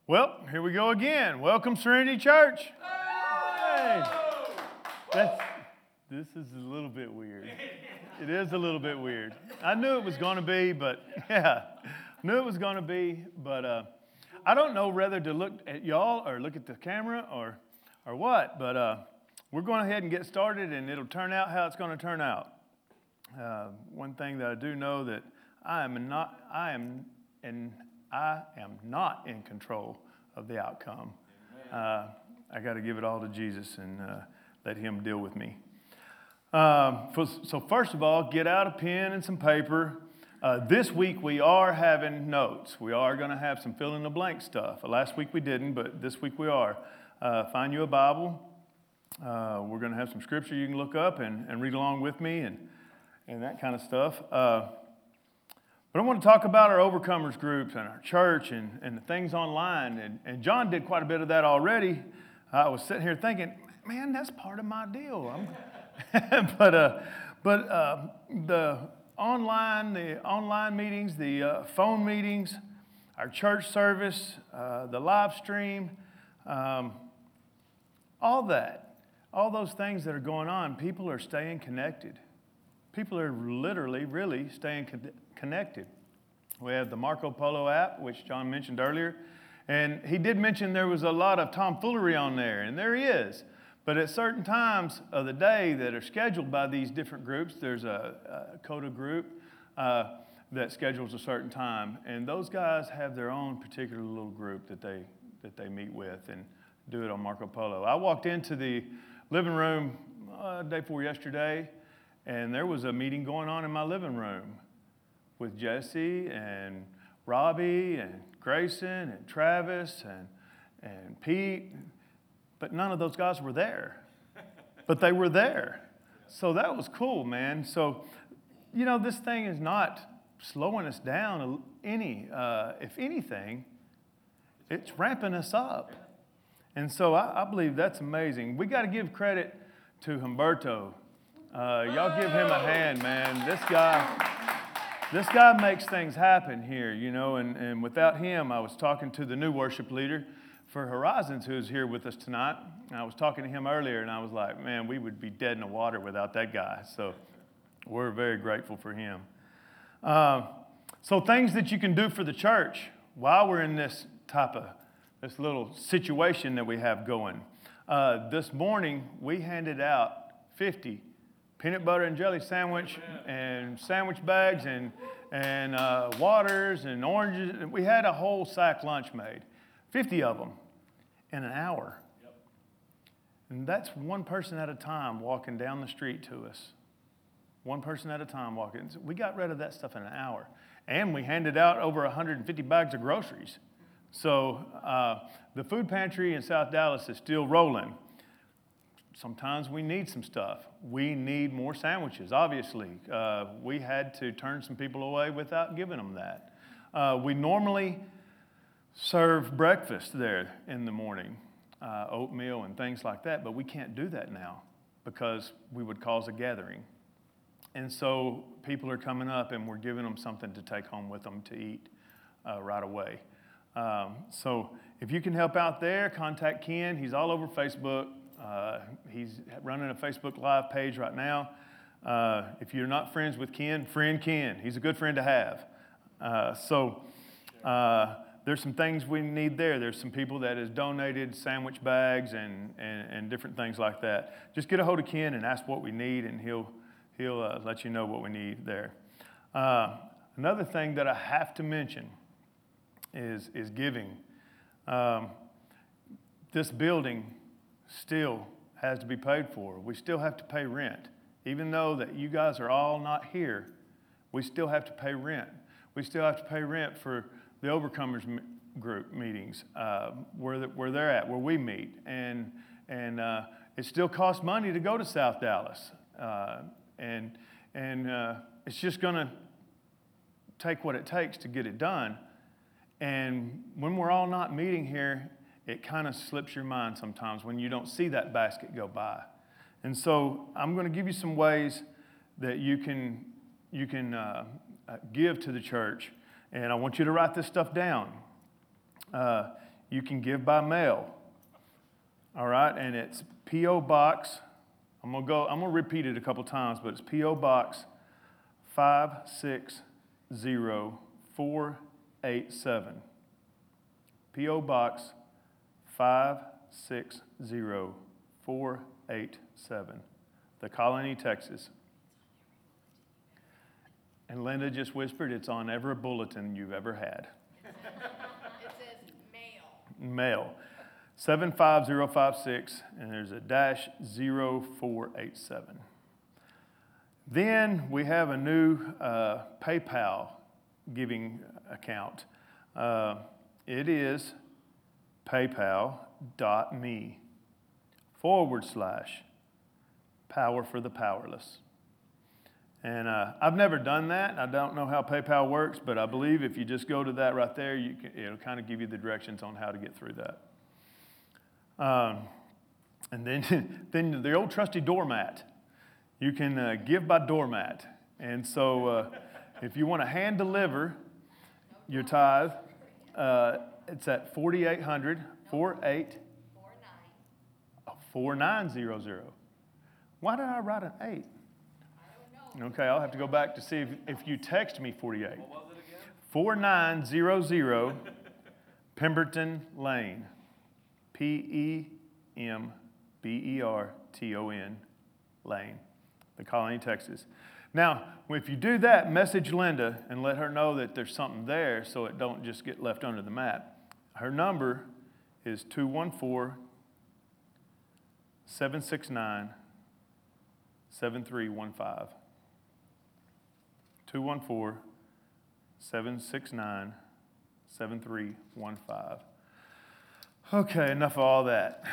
Well, here we go again. Welcome, Serenity Church. Hey. This is a little bit weird. It is a little bit weird. I knew it was going to be, but I don't know whether to look at y'all or look at the camera or what, but we're going ahead and get started, and it'll turn out how it's going to turn out. One thing that I do know that I am not in control of the outcome. I got to give it all to Jesus and let Him deal with me. So first of all, get out a pen and some paper. This week we are having notes. We are going to have some fill in the blank stuff. Last week we didn't, but this week we are. Find you a Bible. We're going to have some scripture you can look up and read along with me and that kind of stuff. But I want to talk about our overcomers groups and our church and the things online. And John did quite a bit of that already. I was sitting here thinking, man, that's part of my deal. But the online meetings, the phone meetings, our church service, the live stream, all those things that are going on, people are staying connected. People are literally, really staying connected. We have the Marco Polo app, which John mentioned earlier. And he did mention there was a lot of tomfoolery on there, and there is. But at certain times of the day that are scheduled by these different groups, there's a CODA group that schedules a certain time. And those guys have their own particular little group that they meet with and do it on Marco Polo. I walked into the living room day before yesterday, and there was a meeting going on in my living room with Jesse and Robbie and Grayson and Travis and Pete. But none of those guys were there. But they were there. So that was cool, man. So, this thing is not slowing us down any. If anything, it's ramping us up. And so I believe that's amazing. We got to give credit to Humberto. Y'all give him a hand, man. This guy makes things happen here, and without him, I was talking to the new worship leader for Horizons, who's here with us tonight. And I was talking to him earlier, and I was like, man, we would be dead in the water without that guy. So we're very grateful for him. So things that you can do for the church while we're in this little situation that we have going. This morning, we handed out 50 peanut butter and jelly sandwich and sandwich bags and waters and oranges. We had a whole sack lunch made, 50 of them in an hour. Yep. And that's one person at a time walking down the street to us. One person at a time walking. We got rid of that stuff in an hour. And we handed out over 150 bags of groceries. So the food pantry in South Dallas is still rolling. Sometimes we need some stuff. We need more sandwiches, obviously. We had to turn some people away without giving them that. We normally serve breakfast there in the morning, oatmeal and things like that, but we can't do that now because we would cause a gathering. And so people are coming up and we're giving them something to take home with them to eat right away. So if you can help out there, contact Ken. He's all over Facebook. He's running a Facebook Live page right now. If you're not friends with Ken, friend Ken. He's a good friend to have. There's some things we need there. There's some people that has donated sandwich bags and different things like that. Just get a hold of Ken and ask what we need, and he'll let you know what we need there. Another thing that I have to mention is giving. This building still has to be paid for. We still have to pay rent. Even though that you guys are all not here, we still have to pay rent. We still have to pay rent for the Overcomers group meetings, where they're at, where we meet. And it still costs money to go to South Dallas. And it's just going to take what it takes to get it done. And when we're all not meeting here, it kind of slips your mind sometimes when you don't see that basket go by. And so I'm going to give you some ways that you can give to the church. And I want you to write this stuff down. you can give by mail. All right, and it's P.O. Box. I'm gonna repeat it a couple times, but it's P.O. Box 560487. P.O. Box 560487. The Colony, Texas. And Linda just whispered, it's on every bulletin you've ever had. It says mail. Mail. 75056, and there's a -0487. Then we have a new PayPal giving account. It is paypal.me/power for the powerless. And I've never done that. I don't know how PayPal works, but I believe if you just go to that right there, it'll kind of give you the directions on how to get through that. And then the old trusty doormat. You can give by doormat. And so if you want to hand deliver your tithe, it's at 4800 4900. Why did I write an 8? Okay, I'll have to go back to see if you text me 48. What was it again? 4900 Pemberton Lane. Pemberton Lane, the Colony, Texas. Now, if you do that, message Linda and let her know that there's something there so it don't just get left under the mat. Her number is 214-769-7315. 214-769-7315. Okay, enough of all that.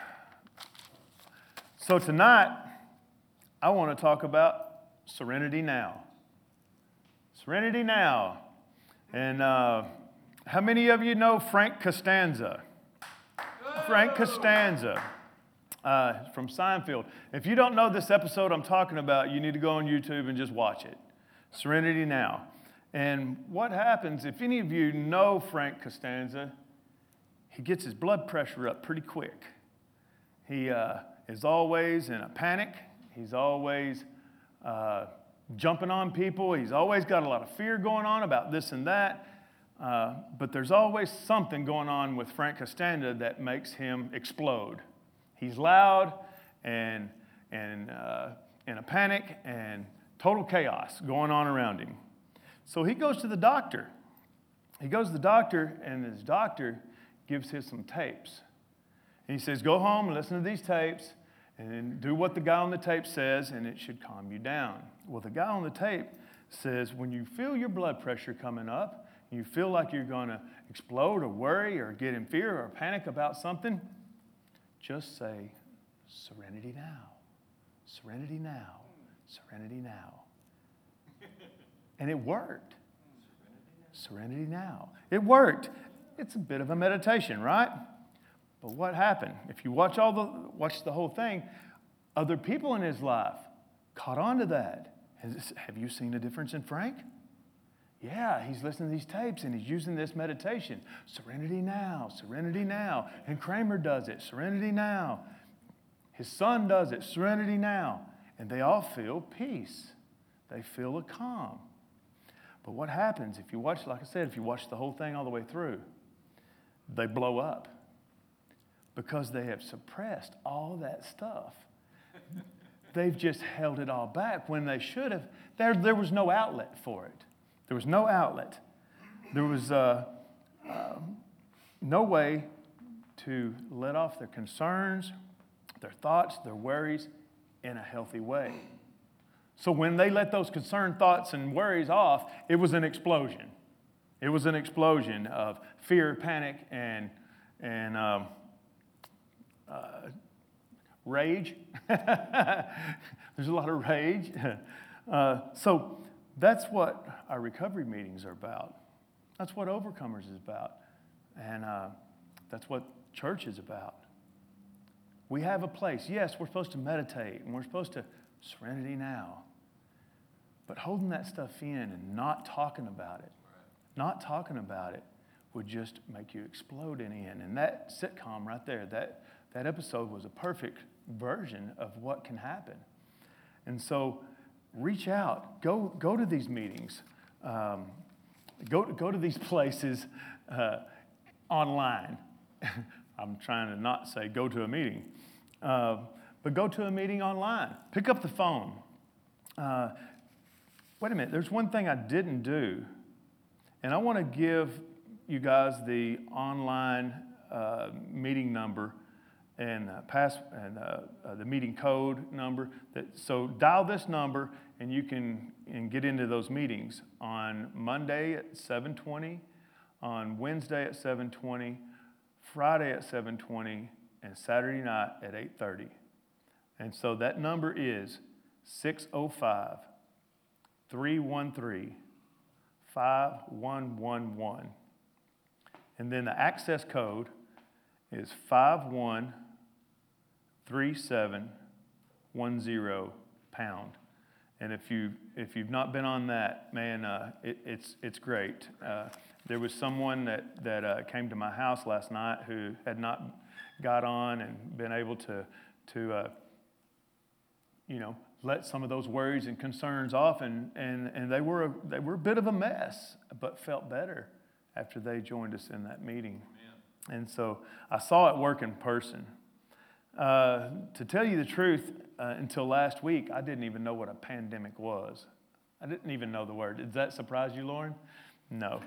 So tonight, I want to talk about Serenity Now. Serenity Now. And how many of you know Frank Costanza? Frank Costanza from Seinfeld. If you don't know this episode I'm talking about, you need to go on YouTube and just watch it. Serenity Now. And what happens, if any of you know Frank Costanza, he gets his blood pressure up pretty quick. He is always in a panic. He's always jumping on people. He's always got a lot of fear going on about this and that. But there's always something going on with Frank Costanza that makes him explode. He's loud and in a panic and total chaos going on around him. So he goes to the doctor. He goes to the doctor, and his doctor gives him some tapes. And he says, go home and listen to these tapes and then do what the guy on the tape says, and it should calm you down. Well, the guy on the tape says, when you feel your blood pressure coming up, and you feel like you're going to explode or worry or get in fear or panic about something, just say, serenity now, serenity now, serenity now. And it worked. Serenity now. It worked. It's a bit of a meditation, right? But what happened? If you watch the whole thing, other people in his life caught on to that. Have you seen a difference in Frank? Yeah, he's listening to these tapes and he's using this meditation. Serenity now, serenity now. And Kramer does it, serenity now. His son does it, serenity now. And they all feel peace. They feel a calm. But what happens if you watch, like I said, if you watch the whole thing all the way through, they blow up because they have suppressed all that stuff. They've just held it all back when they should have. There was no outlet for it. There was no outlet. There was no way to let off their concerns, their thoughts, their worries in a healthy way. So when they let those concerned thoughts and worries off, it was an explosion. It was an explosion of fear, panic, and rage. There's a lot of rage. So that's what our recovery meetings are about. That's what Overcomers is about. And that's what church is about. We have a place. Yes, we're supposed to meditate, and we're supposed to serenity now. But holding that stuff in and not talking about it, would just make you explode in the end. And that sitcom right there, that episode was a perfect version of what can happen. And so reach out, go to these meetings, go to these places online. I'm trying to not say go to a meeting, but go to a meeting online. Pick up the phone. Wait a minute, there's one thing I didn't do, and I want to give you guys the online meeting number and the meeting code number. So dial this number, and you can get into those meetings on Monday at 7:20, on Wednesday at 7:20, Friday at 7:20, and Saturday night at 8:30. And so that number is 605-313-5111. And then the access code is 513710#. And if you've not been on that, man, it's great. There was someone that came to my house last night who had not got on and been able to let some of those worries and concerns off, and they were a bit of a mess, but felt better after they joined us in that meeting. Amen. And so I saw it work in person. To tell you the truth, until last week, I didn't even know what a pandemic was. I didn't even know the word. Did that surprise you, Lauren? No.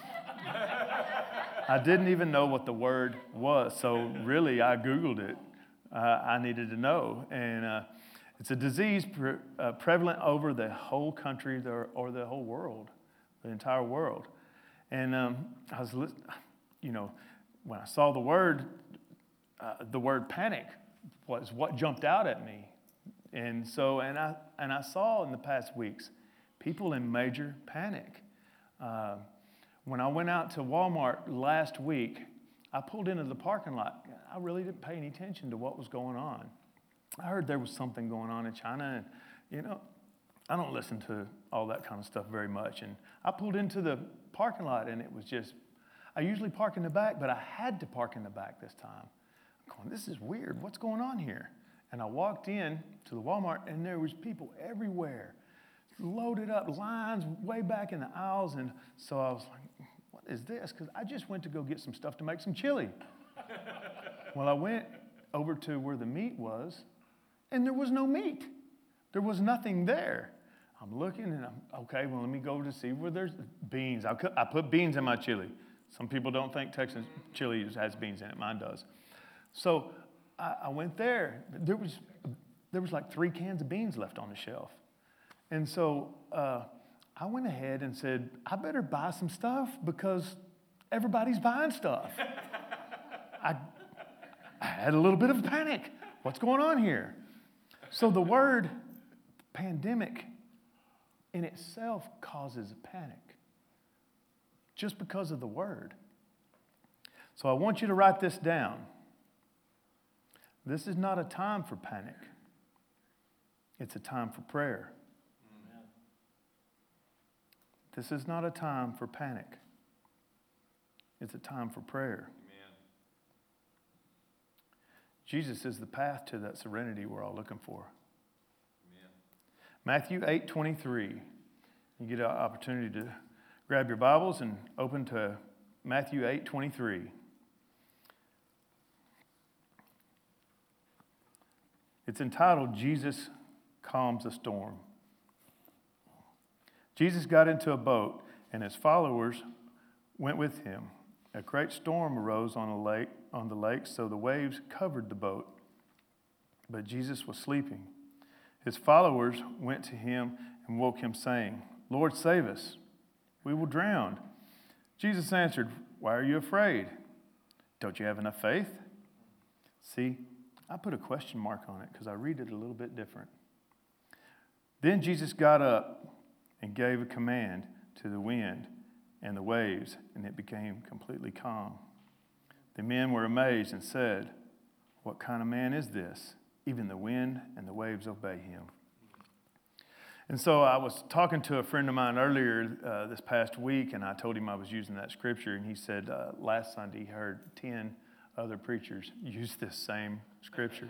I didn't even know what the word was, so really I Googled it. I needed to know. And it's a disease prevalent over the whole country or the whole world, the entire world. And I was, when I saw the word panic was what jumped out at me. And so, and I saw in the past weeks people in major panic. When I went out to Walmart last week, I pulled into the parking lot. I really didn't pay any attention to what was going on. I heard there was something going on in China, and I don't listen to all that kind of stuff very much. And I pulled into the parking lot, and it was just, I usually park in the back, but I had to park in the back this time. I'm going, this is weird. What's going on here? And I walked in to the Walmart, and there was people everywhere, loaded up, lines way back in the aisles. And so I was like, what is this? Because I just went to go get some stuff to make some chili. Well, I went over to where the meat was, and there was no meat. There was nothing there. I'm looking, and okay, well, let me go to see where there's beans. I put beans in my chili. Some people don't think Texas chili has beans in it. Mine does. So I went there. There was like 3 cans of beans left on the shelf. And so I went ahead and said, I better buy some stuff because everybody's buying stuff. I had a little bit of a panic. What's going on here? So the word pandemic in itself causes a panic just because of the word. So I want you to write this down. This is not a time for panic. It's a time for prayer. Amen. This is not a time for panic. It's a time for prayer. Amen. Jesus is the path to that serenity we're all looking for. Amen. Matthew 8:23. You get an opportunity to grab your Bibles and open to Matthew 8:23. It's entitled, Jesus Calms a Storm. Jesus got into a boat, and his followers went with him. A great storm arose on the lake, so the waves covered the boat. But Jesus was sleeping. His followers went to him and woke him, saying, Lord, save us. We will drown. Jesus answered, why are you afraid? Don't you have enough faith? See, I put a question mark on it because I read it a little bit different. Then Jesus got up and gave a command to the wind and the waves, and it became completely calm. The men were amazed and said, what kind of man is this? Even the wind and the waves obey him. And so I was talking to a friend of mine earlier this past week, and I told him I was using that scripture, and he said last Sunday he heard 10 other preachers use this same scripture.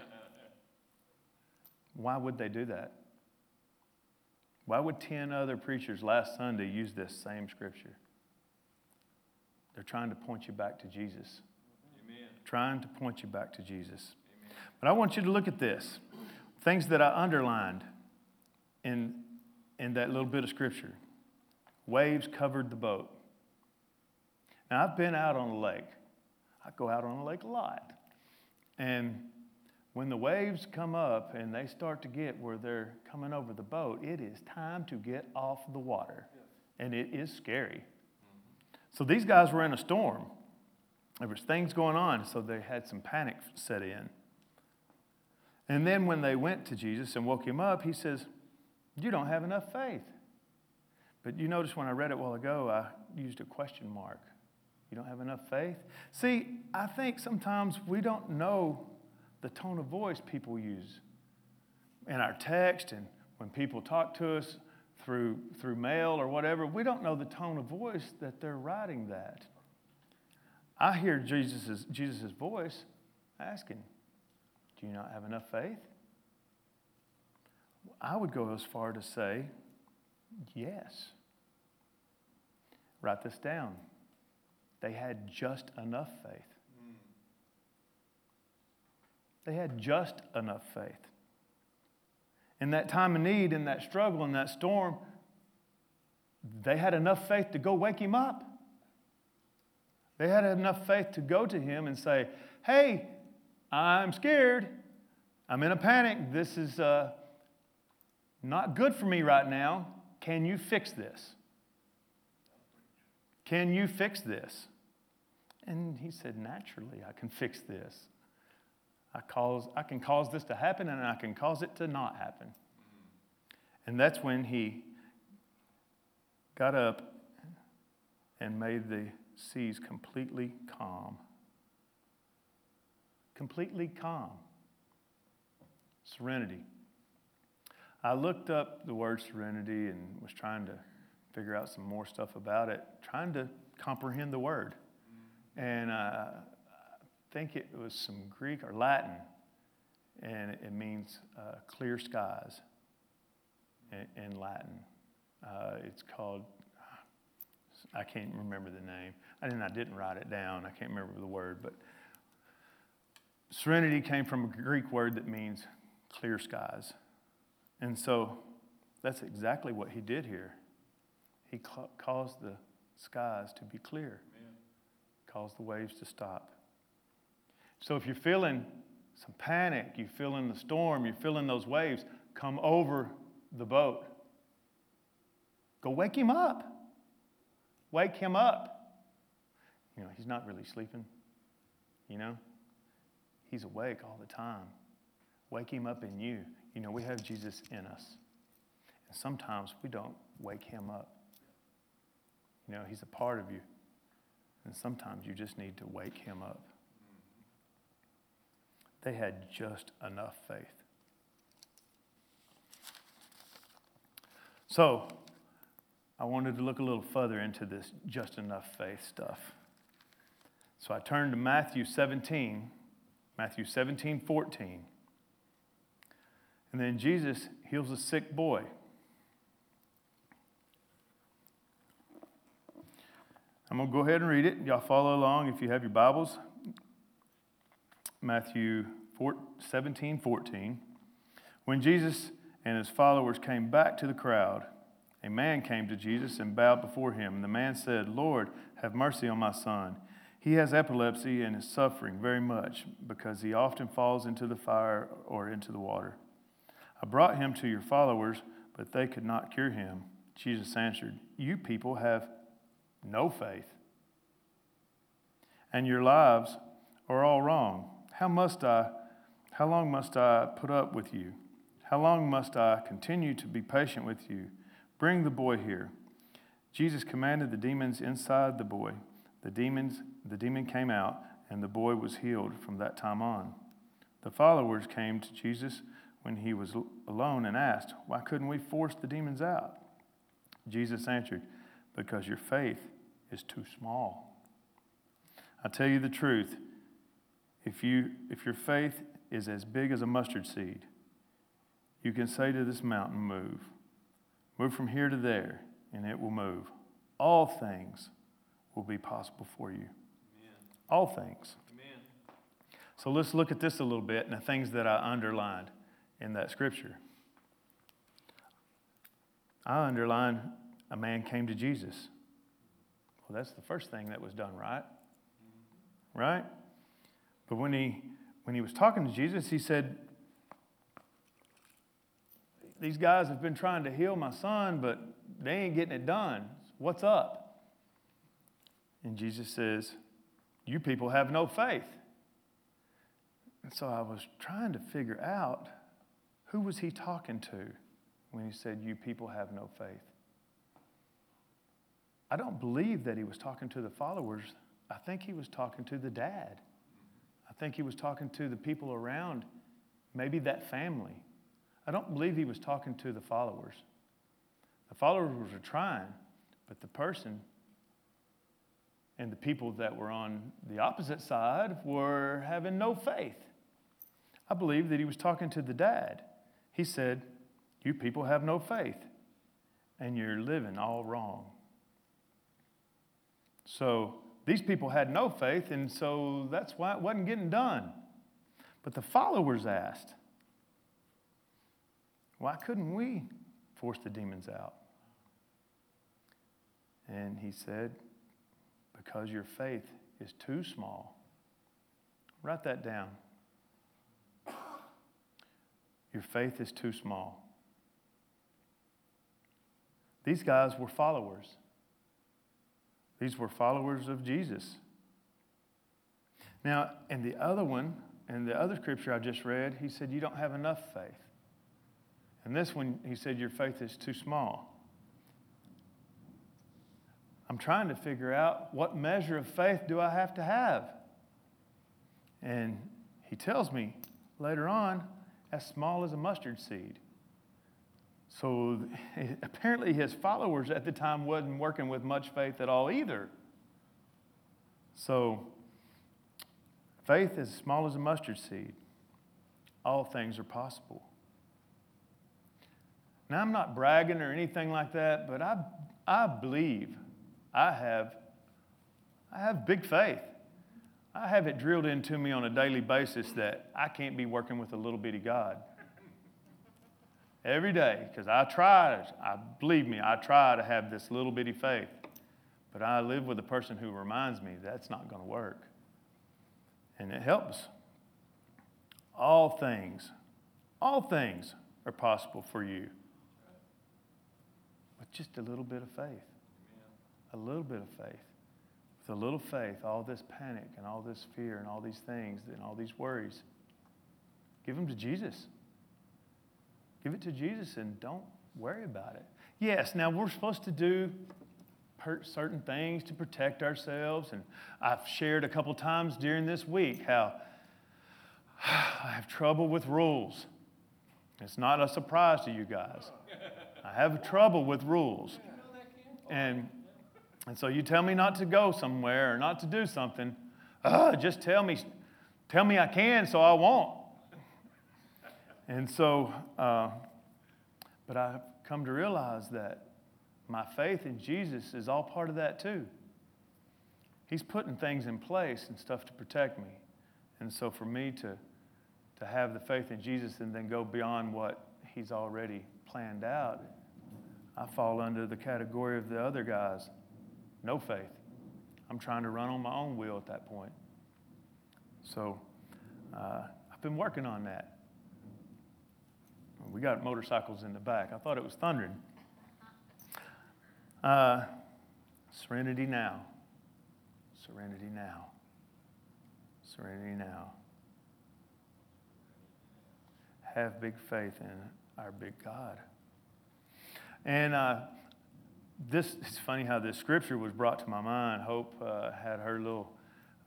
Why would they do that? Why would 10 other preachers last Sunday use this same scripture? They're trying to point you back to Jesus. Amen. Trying to point you back to Jesus. Amen. But I want you to look at this. Things that I underlined in that little bit of scripture. Waves covered the boat. Now, I've been out on the lake. I go out on the lake a lot. And when the waves come up and they start to get where they're coming over the boat, it is time to get off the water. And it is scary. So these guys were in a storm. There was things going on, so they had some panic set in. And then when they went to Jesus and woke him up, he says, "You don't have enough faith." But you notice when I read it a while ago, I used a question mark. You don't have enough faith? See, I think sometimes we don't know the tone of voice people use in our text, and when people talk to us through mail or whatever, we don't know the tone of voice that they're writing that. I hear Jesus' voice asking, "Do you not have enough faith?" I would go as far to say, yes. Write this down. They had just enough faith. They had just enough faith. In that time of need, in that struggle, in that storm, they had enough faith to go wake him up. They had enough faith to go to him and say, "Hey, I'm scared. I'm in a panic. This is not good for me right now. Can you fix this? Can you fix this?" And he said, "Naturally, I can fix this. I can cause this to happen, and I can cause it to not happen." And that's when he got up and made the seas completely calm. Completely calm. Serenity. I looked up the word serenity and was trying to figure out some more stuff about it, trying to comprehend the word. And I think it was some Greek or Latin, and it means clear skies in Latin. It's called, I can't remember the name. I didn't write it down. I can't remember the word, but serenity came from a Greek word that means clear skies. And so that's exactly what he did here. He caused the skies to be clear, caused the waves to stop. So if you're feeling some panic, you're feeling the storm, you're feeling those waves, come over the boat. Go wake him up. Wake him up. You know, he's not really sleeping. You know, he's awake all the time. Wake him up in you. You know, we have Jesus in us. And sometimes we don't wake him up. You know, he's a part of you. And sometimes you just need to wake him up. They had just enough faith. So, I wanted to look a little further into this just enough faith stuff. So I turned to Matthew 17:14. And then Jesus heals a sick boy. I'm going to go ahead and read it. Y'all follow along if you have your Bibles. Matthew 17:14. When Jesus and his followers came back to the crowd, a man came to Jesus and bowed before him. And the man said, "Lord, have mercy on my son. He has epilepsy and is suffering very much because he often falls into the fire or into the water. I brought him to your followers, but they could not cure him." Jesus answered, "You people have no faith, and your lives are all wrong. How long must I put up with you? How long must I continue to be patient with you? Bring the boy here." Jesus commanded the demons inside the boy. The demon came out, and the boy was healed from that time on. The followers came to Jesus when he was alone and asked, "Why couldn't we force the demons out?" Jesus answered, "Because your faith is too small. I tell you the truth, if your faith is as big as a mustard seed, you can say to this mountain, 'Move from here to there,' and it will move. All things will be possible for you." Amen. All things. Amen. So let's look at this a little bit and the things that I underlined in that scripture. I underlined a man came to Jesus. Well, that's the first thing that was done, right? Right? But when he was talking to Jesus, he said, "These guys have been trying to heal my son, but they ain't getting it done. What's up?" And Jesus says, "You people have no faith." And so I was trying to figure out, who was he talking to when he said, "You people have no faith"? I don't believe that he was talking to the followers. I think he was talking to the dad. I think he was talking to the people around, maybe that family. I don't believe he was talking to the followers. The followers were trying, but the person and the people that were on the opposite side were having no faith. I believe that he was talking to the dad. He said, "You people have no faith, and you're living all wrong." So these people had no faith, and so that's why it wasn't getting done. But the followers asked, "Why couldn't we force the demons out?" And he said, "Because your faith is too small." Write that down. Your faith is too small. These guys were followers. These were followers of Jesus. Now, in the other scripture I just read, he said, "You don't have enough faith." And this one, he said, "Your faith is too small." I'm trying to figure out, what measure of faith do I have to have? And he tells me later on, as small as a mustard seed. So apparently his followers at the time wasn't working with much faith at all either. So faith as small as a mustard seed. All things are possible. Now, I'm not bragging or anything like that, but I believe I have big faith. I have it drilled into me on a daily basis that I can't be working with a little bitty God. Every day, because I try to have this little bitty faith. But I live with a person who reminds me that's not going to work. And it helps. All things are possible for you. With just a little bit of faith. A little bit of faith. With a little faith, all this panic and all this fear and all these things and all these worries, give them to Jesus. Give it to Jesus and don't worry about it. Yes, now we're supposed to do certain things to protect ourselves. And I've shared a couple times during this week how I have trouble with rules. It's not a surprise to you guys. I have trouble with rules. And so you tell me not to go somewhere or not to do something, just tell me I can so I won't. And so, but I've come to realize that my faith in Jesus is all part of that too. He's putting things in place and stuff to protect me. And so for me to have the faith in Jesus and then go beyond what he's already planned out, I fall under the category of the other guys. No faith. I'm trying to run on my own wheel at that point. So I've been working on that. We got motorcycles in the back. I thought it was thundering. Serenity now. Serenity now. Serenity now. Have big faith in our big God. And it's funny how this scripture was brought to my mind. Hope had her little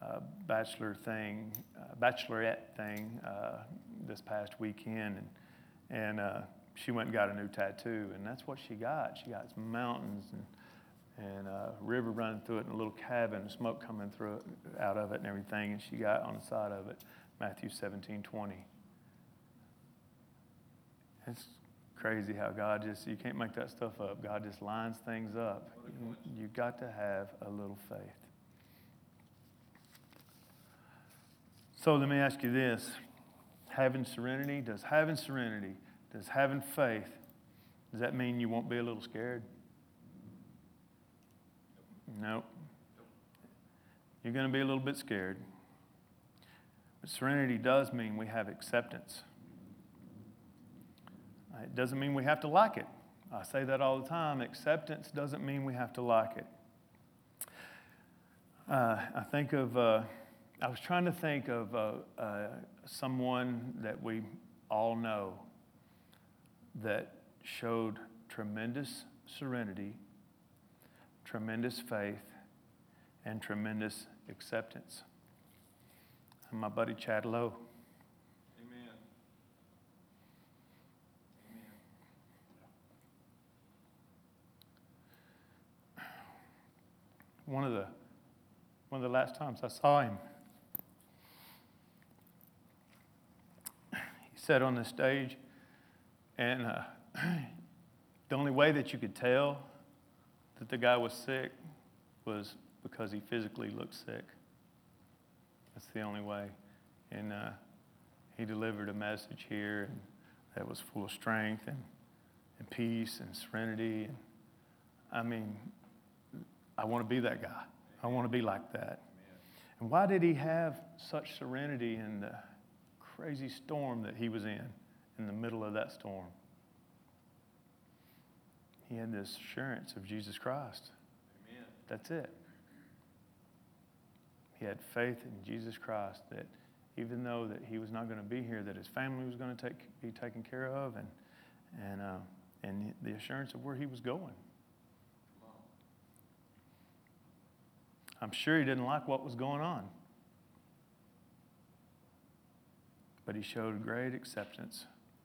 bachelorette thing this past weekend. And she went and got a new tattoo, and that's what she got. She got some mountains and a river running through it, and a little cabin, smoke coming through it, out of it and everything, and she got on the side of it, Matthew 17:20. It's crazy how God just, you can't make that stuff up. God just lines things up. You've got to have a little faith. So let me ask you this. Having serenity, does having faith, does that mean you won't be a little scared? No. You're going to be a little bit scared. But serenity does mean we have acceptance. It doesn't mean we have to like it. I say that all the time. Acceptance doesn't mean we have to like it. I was trying to think of someone that we all know that showed tremendous serenity, tremendous faith, and tremendous acceptance. And my buddy Chad Lowe. Amen. One of the last times I saw him, he sat on the stage, and the only way that you could tell that the guy was sick was because he physically looked sick. That's the only way. And he delivered a message here that was full of strength and peace and serenity. And, I mean, I want to be that guy. I want to be like that. And why did he have such serenity in the crazy storm that he was in the middle of that storm? He had this assurance of Jesus Christ. Amen. That's it. He had faith in Jesus Christ that even though that he was not going to be here, that his family was going to be taken care of, and the assurance of where he was going. I'm sure he didn't like what was going on, but he showed great acceptance.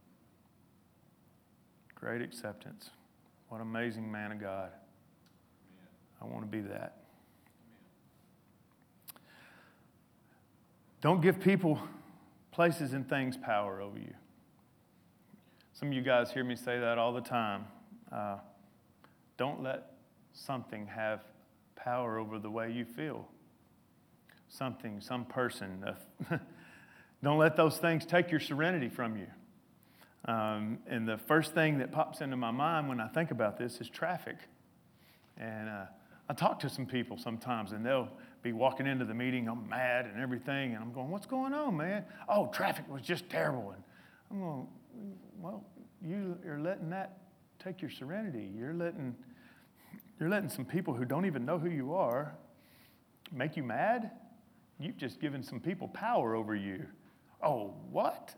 Great acceptance. What an amazing man of God. I want to be that. Don't give people, places, and things power over you. Some of you guys hear me say that all the time. Don't let something have power over the way you feel. Something, some person. Don't let those things take your serenity from you. And the first thing that pops into my mind when I think about this is traffic. And I talk to some people sometimes, and they'll be walking into the meeting, I'm mad and everything, and I'm going, what's going on, man? Oh, traffic was just terrible. And I'm going, well, you're letting that take your serenity. You're letting some people who don't even know who you are make you mad. You've just given some people power over you. Oh, what?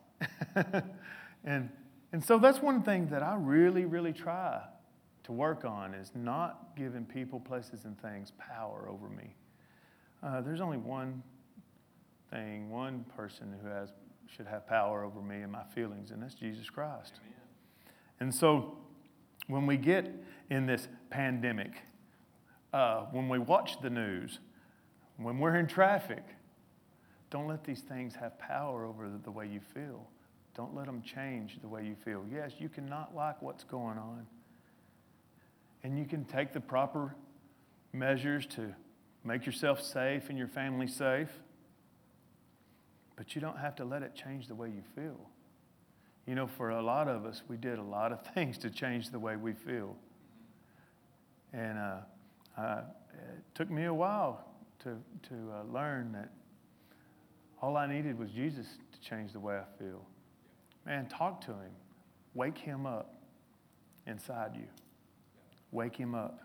And so that's one thing that I really, really try to work on, is not giving people, places, and things power over me. There's only one thing, one person who should have power over me and my feelings, and that's Jesus Christ. Amen. And so when we get in this pandemic, when we watch the news, when we're in traffic, don't let these things have power over the way you feel. Don't let them change the way you feel. Yes, you cannot like what's going on. And you can take the proper measures to make yourself safe and your family safe. But you don't have to let it change the way you feel. You know, for a lot of us, we did a lot of things to change the way we feel. And it took me a while to learn that all I needed was Jesus to change the way I feel. Man, talk to him. Wake him up inside you. Wake him up.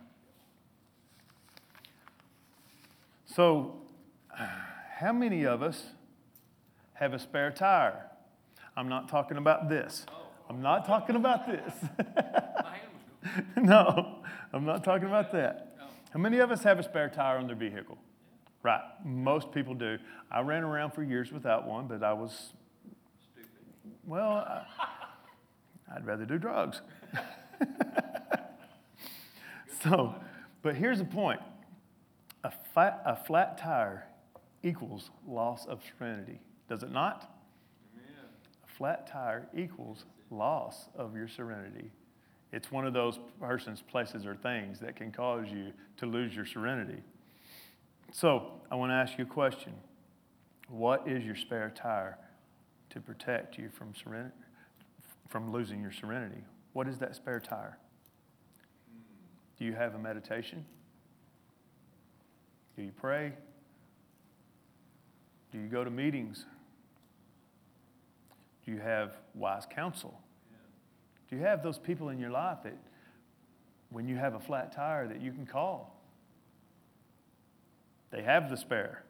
So, how many of us have a spare tire? I'm not talking about this. I'm not talking about this. No, I'm not talking about that. How many of us have a spare tire on their vehicle? Right, most people do. I ran around for years without one, but I was stupid. Well, I'd rather do drugs. So, but here's the point. A flat tire equals loss of serenity. Does it not? Amen. A flat tire equals loss of your serenity. It's one of those persons, places, or things that can cause you to lose your serenity. So I want to ask you a question. What is your spare tire to protect you from losing your serenity? What is that spare tire? Do you have a meditation? Do you pray? Do you go to meetings? Do you have wise counsel? Do you have those people in your life that when you have a flat tire that you can call? They have the spare.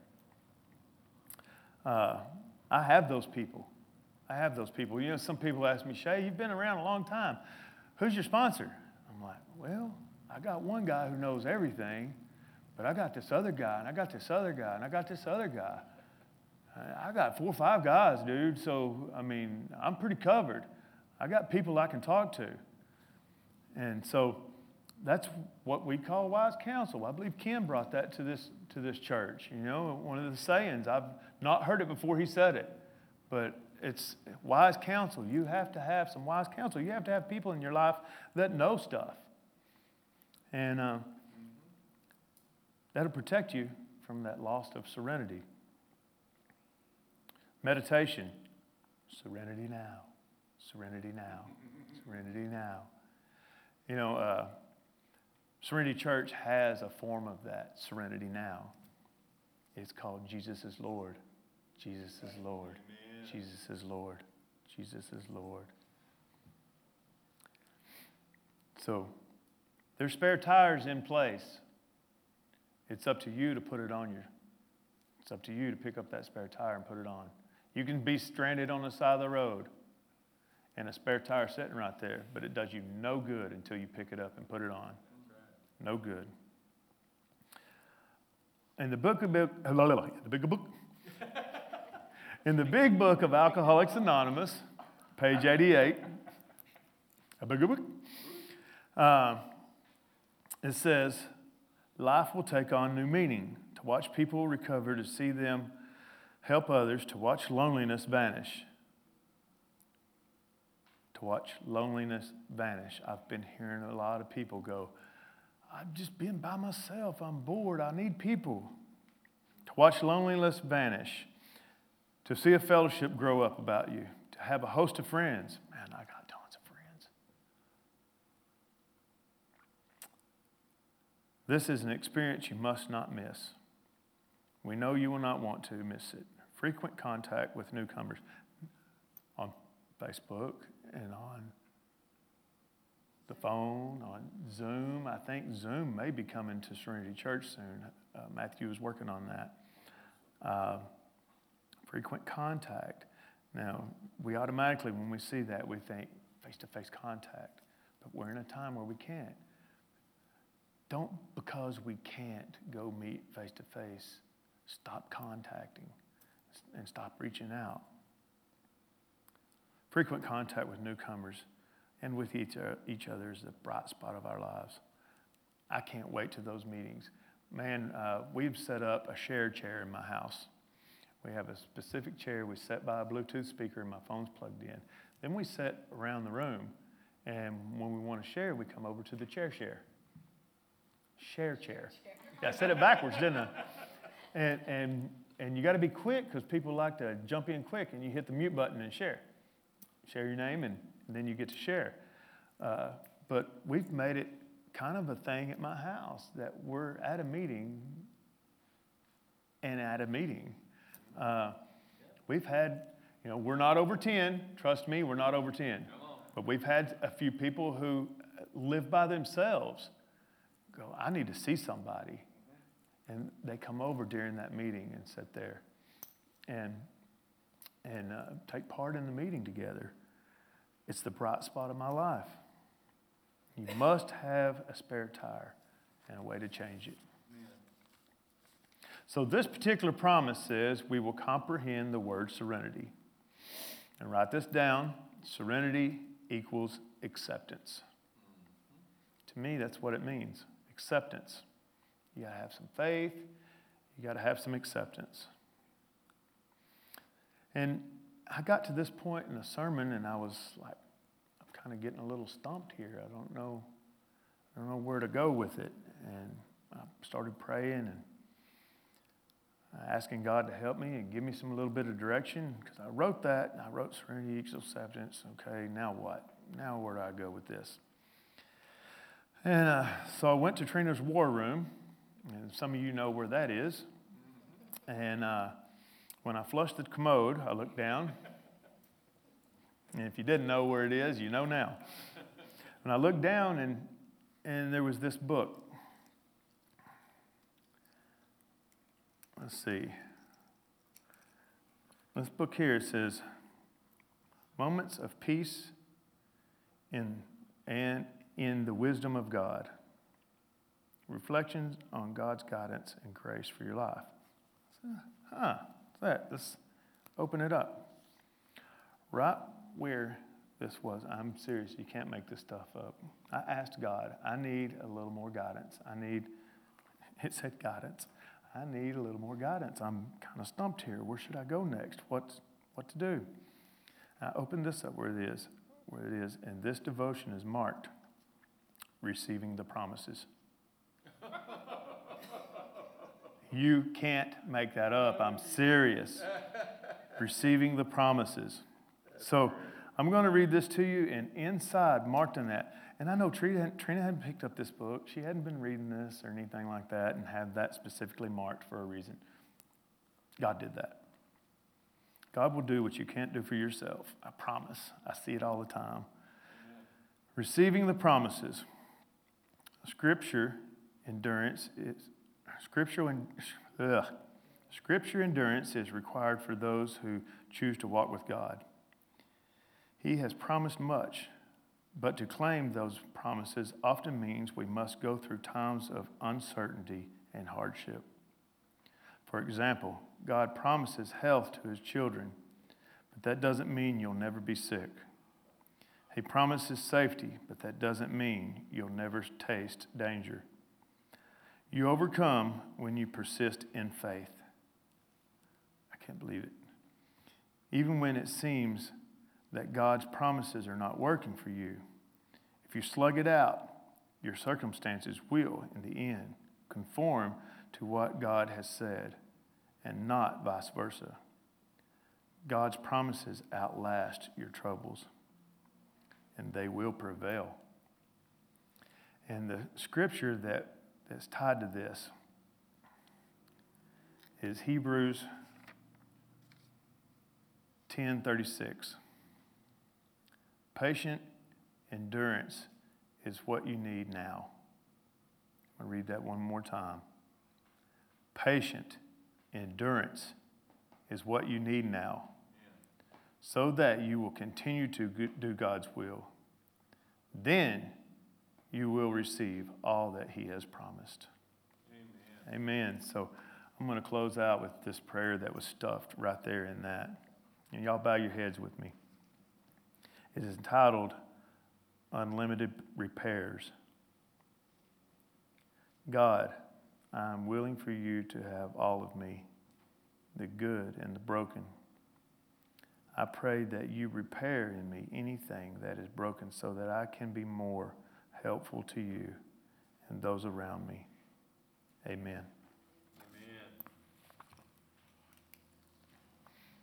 I have those people. You know, some people ask me, Shay, you've been around a long time. Who's your sponsor? I'm like, well, I got one guy who knows everything, but I got this other guy, and I got this other guy, and I got this other guy. I got 4 or 5 guys, dude. So, I mean, I'm pretty covered. I got people I can talk to. And so that's what we call wise counsel. I believe Ken brought that to this church. You know, one of the sayings, I've not heard it before he said it, but it's wise counsel. You have to have some wise counsel. You have to have people in your life that know stuff. And that'll protect you from that loss of serenity. Meditation. Serenity now. Serenity now. Serenity now. You know, Serenity Church has a form of that, serenity now. It's called Jesus is Lord. Jesus is Lord. Amen. Jesus is Lord. Jesus is Lord. So, there's spare tires in place. It's up to you to put it on it's up to you to pick up that spare tire and put it on. You can be stranded on the side of the road and a spare tire sitting right there, but it does you no good until you pick it up and put it on. No good. In the big book of Alcoholics Anonymous, page 88, it says, life will take on new meaning. To watch people recover, to see them help others, to watch loneliness vanish. To watch loneliness vanish. I've been hearing a lot of people go, I've just been by myself. I'm bored. I need people. To watch loneliness vanish. To see a fellowship grow up about you. To have a host of friends. Man, I got tons of friends. This is an experience you must not miss. We know you will not want to miss it. Frequent contact with newcomers on Facebook and on the phone, on Zoom. I think Zoom may be coming to Serenity Church soon. Matthew is working on that. Frequent contact. Now, we automatically, when we see that, we think face-to-face contact. But we're in a time where we can't. Don't, because we can't go meet face-to-face, stop contacting and stop reaching out. Frequent contact with newcomers and with each other is the bright spot of our lives. I can't wait to those meetings. Man, we've set up a shared chair in my house. We have a specific chair. We set by a Bluetooth speaker and my phone's plugged in. Then we sit around the room, and when we want to share, we come over to the chair share. Share chair. Yeah, I said it backwards, didn't I? And you got to be quick because people like to jump in quick, and you hit the mute button and share. Share your name, and then you get to share. But we've made it kind of a thing at my house that we're at a meeting, and at a meeting. We've had, we're not over 10. Trust me, we're not over 10. But we've had a few people who live by themselves go, I need to see somebody. And they come over during that meeting and sit there and take part in the meeting together. It's the bright spot of my life. You must have a spare tire and a way to change it. So this particular promise says we will comprehend the word serenity. And write this down. Serenity equals acceptance. To me, that's what it means, acceptance. You got to have some faith. You got to have some acceptance. And I got to this point in the sermon, and I was like, I'm kind of getting a little stumped here. I don't know where to go with it. And I started praying and asking God to help me and give me some little bit of direction, because I wrote that, and I wrote serenity equals acceptance. Okay, now what? Now where do I go with this? And so I went to Trina's war room, and some of you know where that is. And when I flushed the commode, I looked down. And if you didn't know where it is, you know now. When I looked down, and there was this book. Let's see. This book here, it says, Moments of Peace and in the Wisdom of God. Reflections on God's guidance and grace for your life. Let's open it up. Right where this was, I'm serious, you can't make this stuff up. I asked God, I need a little more guidance. It said guidance. I need a little more guidance. I'm kind of stumped here. Where should I go next? What to do? I opened this up where it is, and this devotion is marked, Receiving the Promises. You can't make that up. I'm serious. Receiving the Promises. So I'm going to read this to you, and inside, marked in that, and I know Trina hadn't picked up this book. She hadn't been reading this or anything like that and had that specifically marked for a reason. God did that. God will do what you can't do for yourself. I promise. I see it all the time. Receiving the Promises. Scripture endurance is required for those who choose to walk with God. He has promised much, but to claim those promises often means we must go through times of uncertainty and hardship. For example, God promises health to his children, but that doesn't mean you'll never be sick. He promises safety, but that doesn't mean you'll never taste danger. You overcome when you persist in faith. I can't believe it. Even when it seems that God's promises are not working for you, if you slug it out, your circumstances will, in the end, conform to what God has said, and not vice versa. God's promises outlast your troubles, and they will prevail. And the scripture that's tied to this is Hebrews 10:36. Patient endurance is what you need now. I'm going to read that one more time. Patient endurance is what you need now, so that you will continue to do God's will. Then you will receive all that he has promised. Amen. Amen. So I'm going to close out with this prayer that was stuffed right there in that. And y'all bow your heads with me. It is entitled Unlimited Repairs. God, I am willing for you to have all of me, the good and the broken. I pray that you repair in me anything that is broken so that I can be more helpful to you and those around me. Amen.